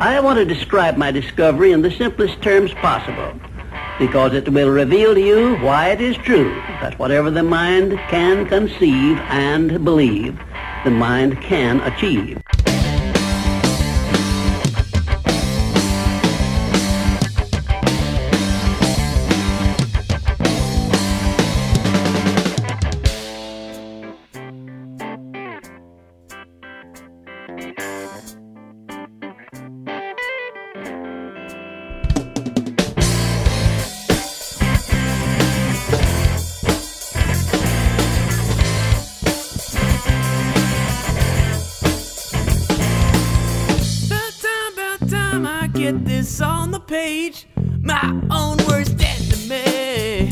I want to describe my discovery in the simplest terms possible, because it will reveal to you why it is true that whatever the mind can conceive and believe, the mind can achieve. Get this on the page, my own worst enemy.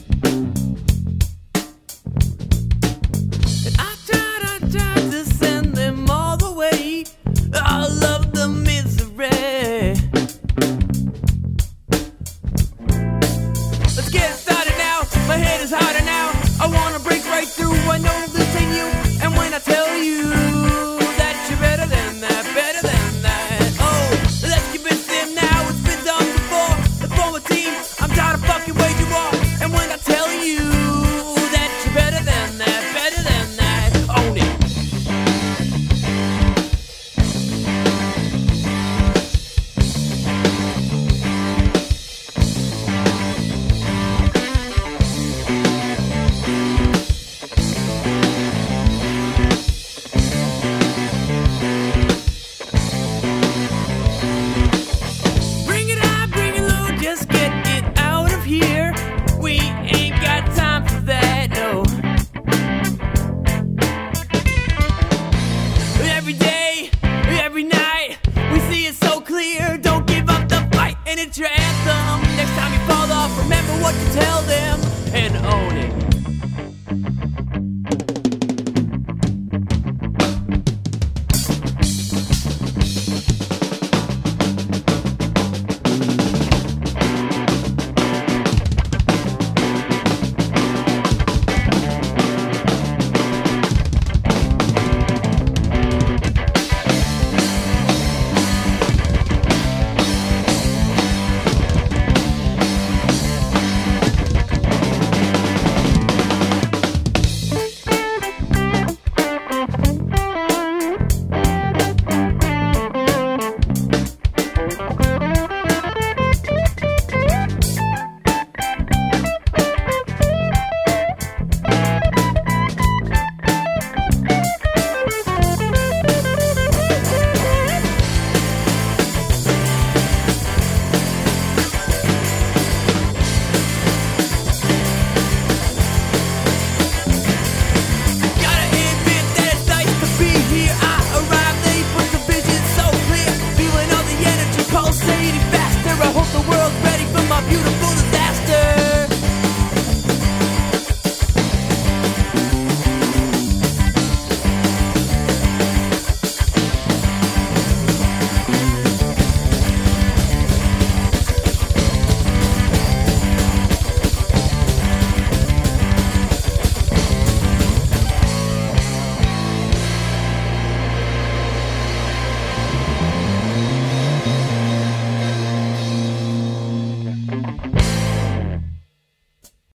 And I tried to send them all the way, all of the misery. Let's get started now, my head is harder now. I wanna break right through, I know this ain't you. And when I tell you that you're better than that, better than that, oh, let's keep it sim now, it's been done before. The former team, I'm tired of fucking where you are. And when I tell you that you're better than that, own it. Bring it high, bring it low, just get it out of here. We ain't got time for that, no. Every day, every night, we see it so clear. Don't give up the fight, and it's your anthem. Next time you fall off, remember what you tell them and own it.